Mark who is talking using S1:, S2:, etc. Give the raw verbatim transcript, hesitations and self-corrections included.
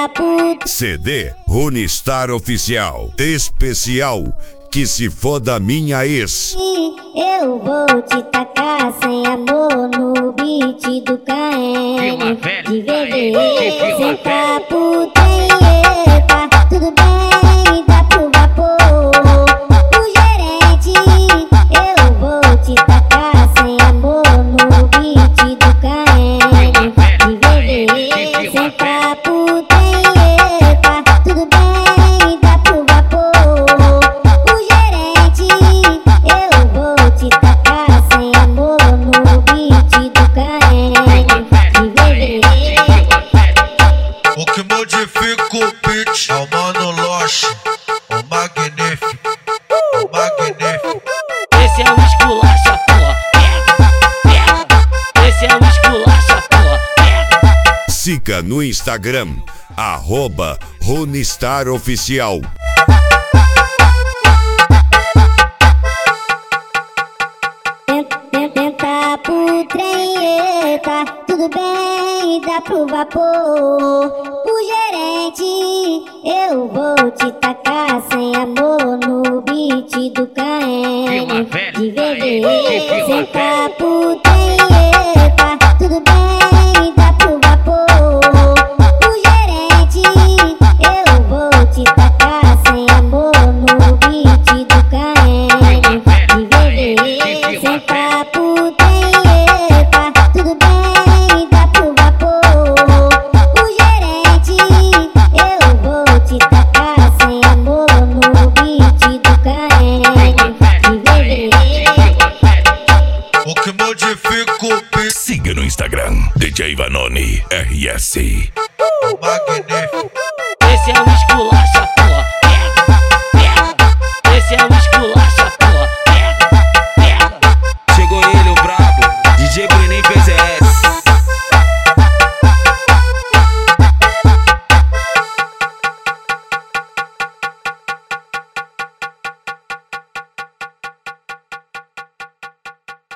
S1: puta.
S2: C D Runistar Oficial Especial Que Se Foda Minha Ex.
S1: Eu vou te tacar sem amor no beat do K M. De V D, sem pra putanheta. Tudo bem, dá pro vapor. O gerente, eu vou te tacar sem amor no beat do K M. De V D, sem pra putanheta. Tudo bem, dá pro vapor. O gerente, eu vou te tacar sem amor no beat do K M. De V D.
S3: O que modifica o beat é o Mano Loche, o magnífico, o magnífico.
S4: Esse é o esculacha, porra, pega, pega. Esse é o esculacha, porra, pega.
S2: Siga no Instagram, arroba Runistar Oficial.
S1: Tenta putrenheta, tudo bem, dá pro vapor. O gerente, eu vou te tacar sem amor no beat do K M. De V D, sem pra putrenheta, tudo bem, dá pro vapor. O gerente, eu vou te tacar sem amor no beat do K M. De V D, sem pra putanheta, tudo bem, dá pro vapor. O gerente, eu vou te tacar sem amor no beat do K M. De V D.
S3: O que modifica o beat
S2: Siga no Instagram, D J Vanoni R S.
S3: é o magnífico.
S4: Esse é o esculacha, porra.